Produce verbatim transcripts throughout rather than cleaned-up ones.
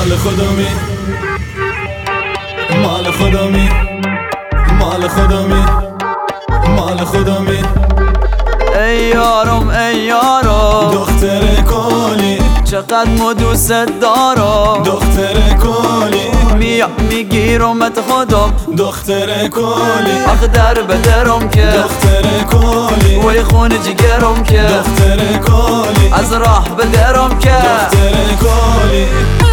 مال خودمی مال خودمی مال خودمی مال خودمی ای یارم ای یارم دختر کلی چقدر مو دوست دارم دختر کلی میام میگیرمت خودم دختر کلی آخ در بدرم که دختر کلی وی خون جگرم که دختر کلی از راه بدرم که دختر کلی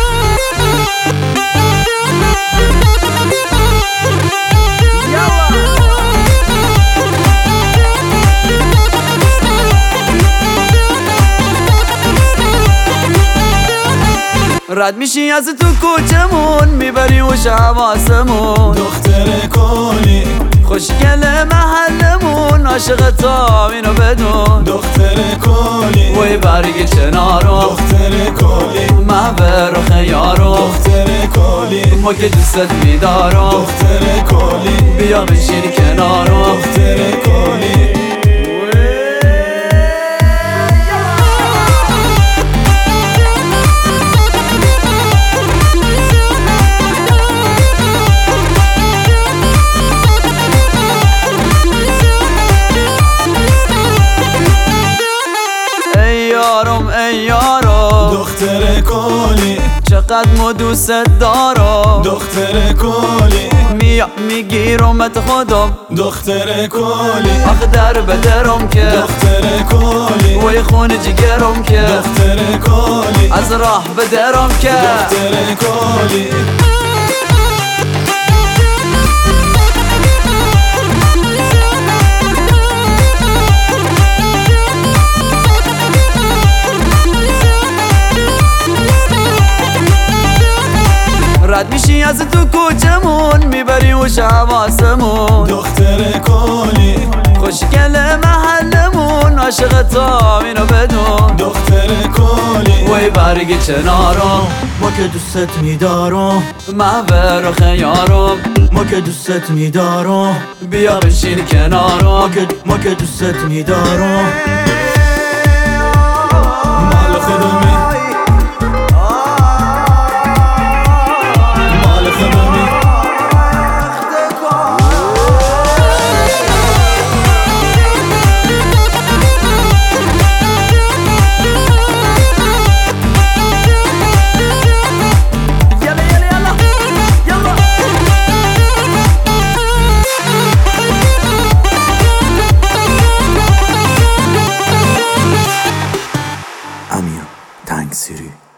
رد میشی از تو کوچمون میبری و حواسمون دختر کلی خوشگل محلمون عاشق تا اینو بدون دختر کلی وی برگ چنارم دختر کلی محبر و خیارم دختر کلی ما که دوستت میدارم دختر کلی بیا بشین کنارم دختر کلی ای یارم دختر کلی چقدر مو دوست دارم دختر کلی میام میگیرمت خودم دختر کلی آخ در بدرم که دختر کلی وی خون جگرم که دختر کلی از راه بدرم که دختر کلی رد میشی از تو کوچمون میبری و حواسمون دختر کلی خوشگل محلمون عاشق تا اینو بدون دختر کلی وی برگ چنارم ما که دوستت میدارم محبر و خیارم ما که دوستت میدارم بیا بشین ما کنارم که ما که دوستت میدارم مال خودمی مال خودمی امیر تنگ سیری